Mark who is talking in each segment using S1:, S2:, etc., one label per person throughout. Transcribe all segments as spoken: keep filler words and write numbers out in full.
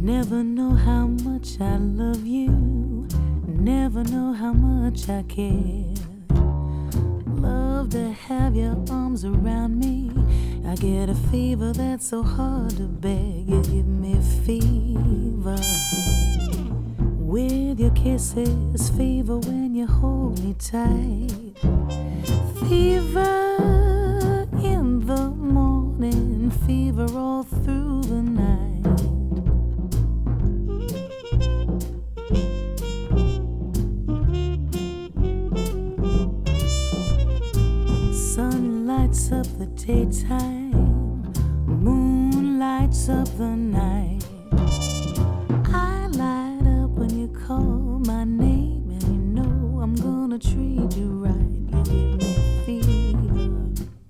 S1: Never know how much I love you, never know how much I care. Love to have your arms around me. I get a fever that's so hard to bear. You give me fever with your kisses, fever when you hold me tight. Fever in the morning, fever all through the night. Sun lights up the daytime, moon lights up the night. I light up when you call my name, and you know I'm gonna treat you right. You give me fever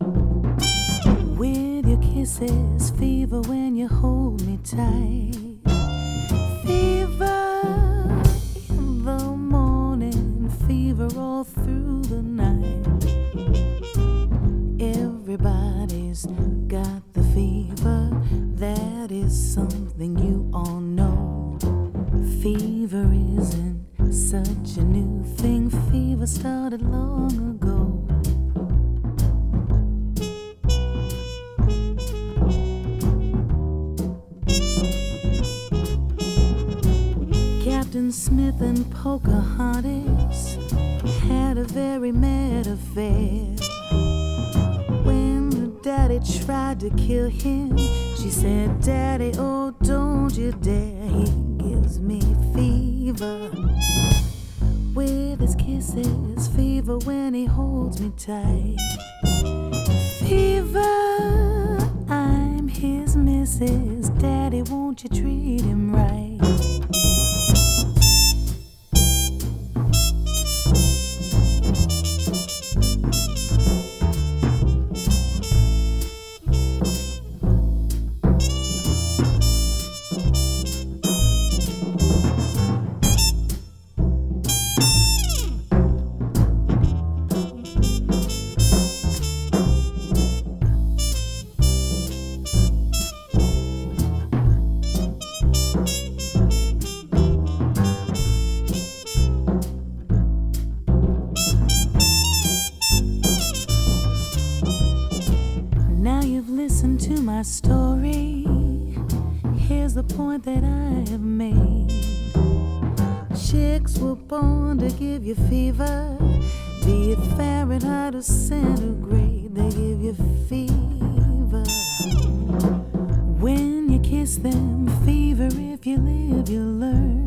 S1: with your kisses, fever when you hold me tight. Fever in the morning, fever all through the night. Everybody's got the fever, that is something you all know. Fever isn't such a new thing, fever started long ago. Captain Smith and Pocahontas had a very mad affair. Daddy tried to kill him. She said, Daddy, oh, don't you dare. He gives me fever with his kisses, fever when he holds me tight. Fever, I'm his missus. Daddy, won't you treat him right? Listen to my story. Here's the point that I have made. Chicks were born to give you fever, be it Fahrenheit or centigrade. They give you fever when you kiss them. Fever if you live, you learn.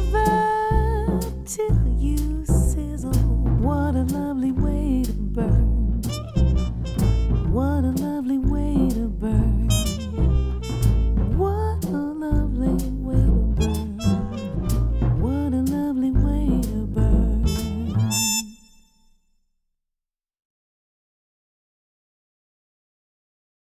S1: Fever till you sizzle. What a lovely way to burn.